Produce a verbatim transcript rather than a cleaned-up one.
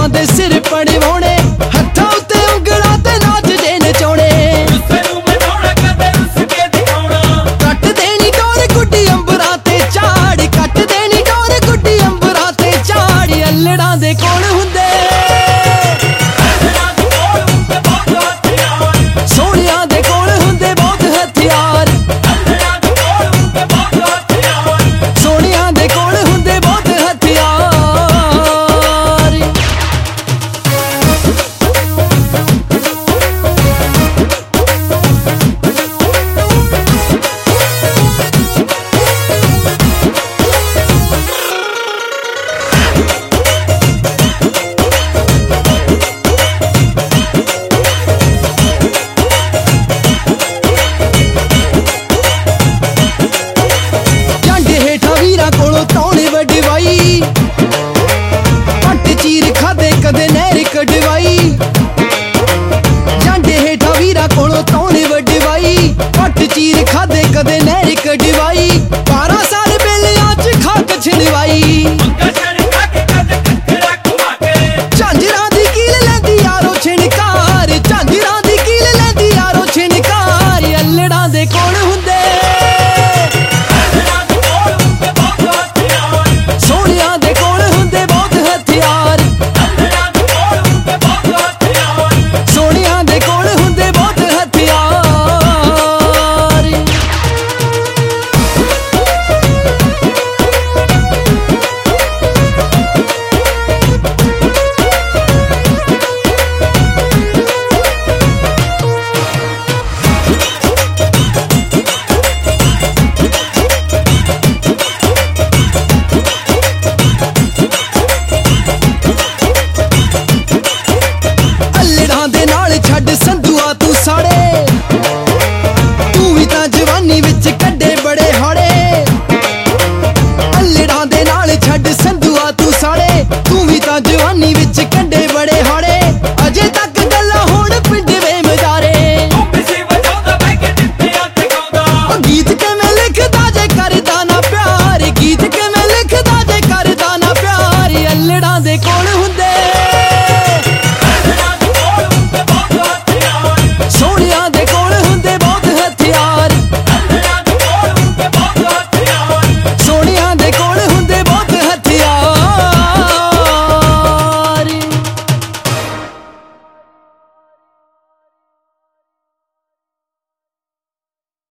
दे सिर पड़वाने हत्थां उत्ते उंगलां ते नाचदे नचाउने कट देनी डोर गुड्डी अंबरां ते झाड़ कट देनी डोर गुड्डी अंबरां ते झाड़ अल्लड़ां दे कोल हुंदे सोहणियां दे कोल हुंदे बहुत हथियार सोहणियां दे कोल हुंदे बहुत हथियार कोलों तौने वडवाई पट चीर खादे कदे नहर कढवाई जांडे हेठा वीरा कोलों तौने वडवाई पट चीर खादे कदे नहर कढवाई।